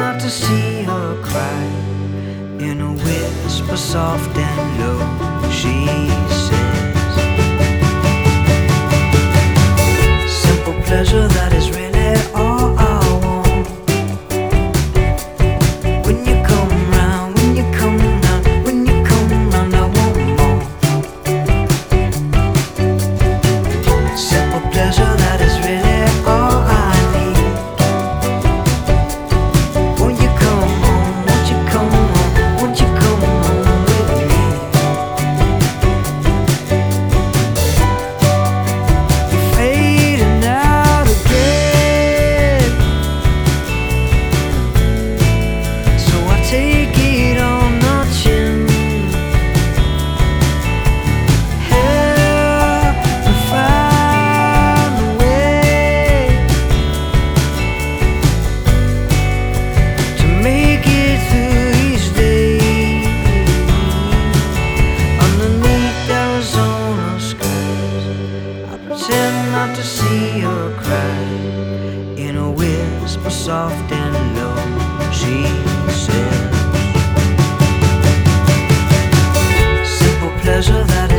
not to see her cry. In a whisper soft and low, she says, simple pleasure, that is really all I want. When you come round, when you come round, when you come round, I want more. Simple pleasure, that is really all I need. Won't you come home, won't you come home, won't you come home with me? You're fading out again, so I take it on the chin. Help me find a way to make it through these days. Underneath Arizona skies, I pretend not to see her cry. In a whisper soft and low, she says, simple pleasure, that